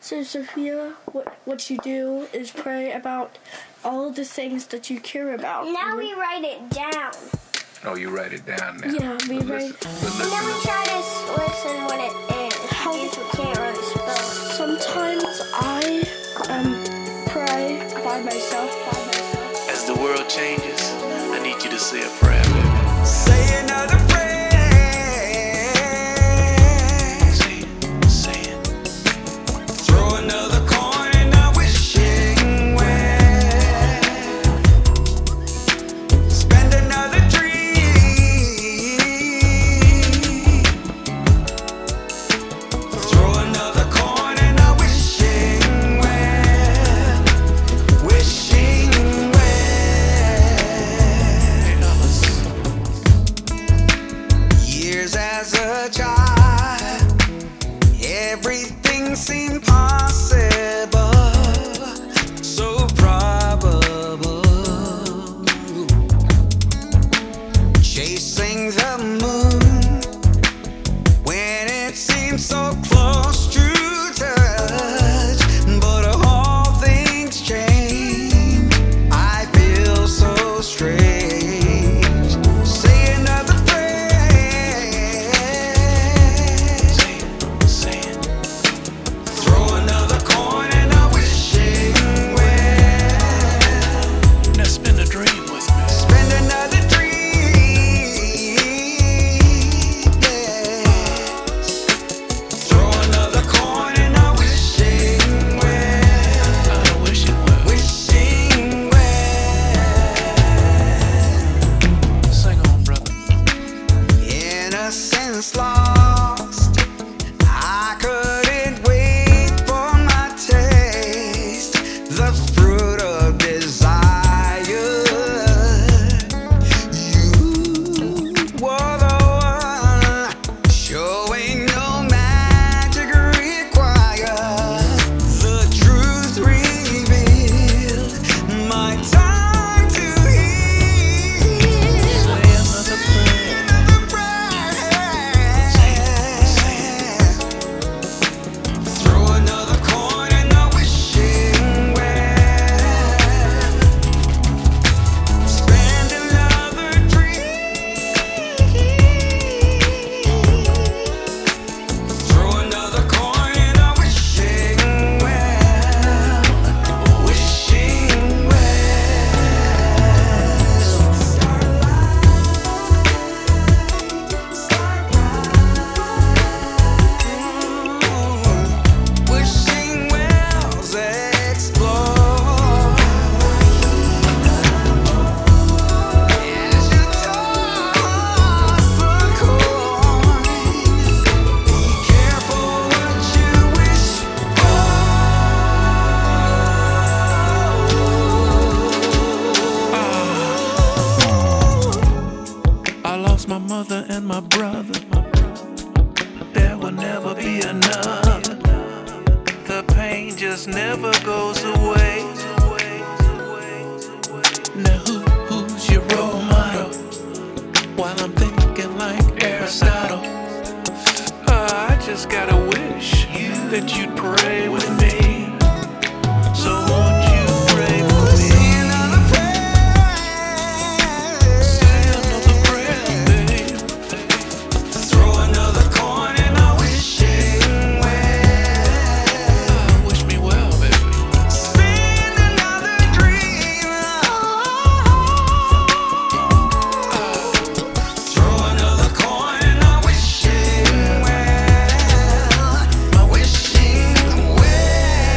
So, Sophia, what you do is pray about all the things that you care about. Now we write it down. Oh, you write it down now. Yeah, we write. And then we try to listen when it ends. Because we can't really spell. Sometimes I pray by myself. As the world changes, I need you to say a prayer, baby. Say another prayer. Say it. Throw another coin and I wishing well. Spend another dream. Throw another coin and I wishing well. Wishing well. Years as a child, everything seemed possible, so probable. Chasing the moon when it seemed so close to touch, but all things change. I feel so strange. Say another prayer. Say it. Throw another coin and I wishing well. Now spin a dream with me. Spend another dream. Yes. Throw another coin and I wishing well. I wish it well. Wishing well. Sing on, brother. Innocence lost. I couldn't wait for my taste. The fruit of desire. You were the one showing no magic required. The truth revealed. My time to heal. Say another prayer. Throw another coin and I wishing well. Spend another dream. Throw another coin and I wishing well. Wishing well. Wishing wells explore. As you toss the coin, be careful what you wish I lost my mother and my brother. There will never be enough. The pain just never goes away. Now who's your role model? While I'm thinking like Aristotle, I just gotta wish that you'd pray with me. So won't you pray for me? Say another prayer. Say another prayer, babe. Throw another coin and I wishing well. Wish me well, baby. Spend another dream. Throw another coin and I wishing well. My wishing well.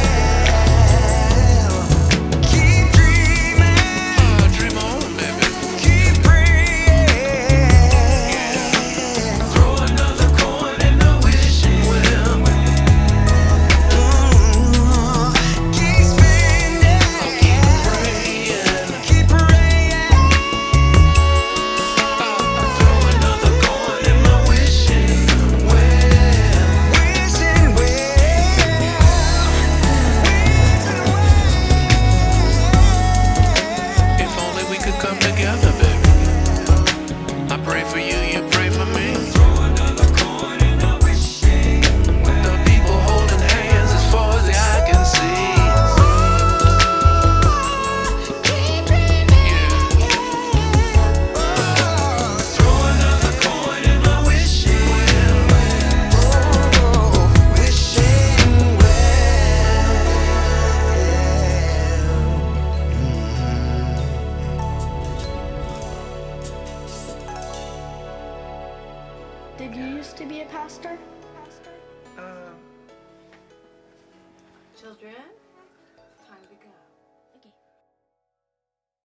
to be a pastor? Children,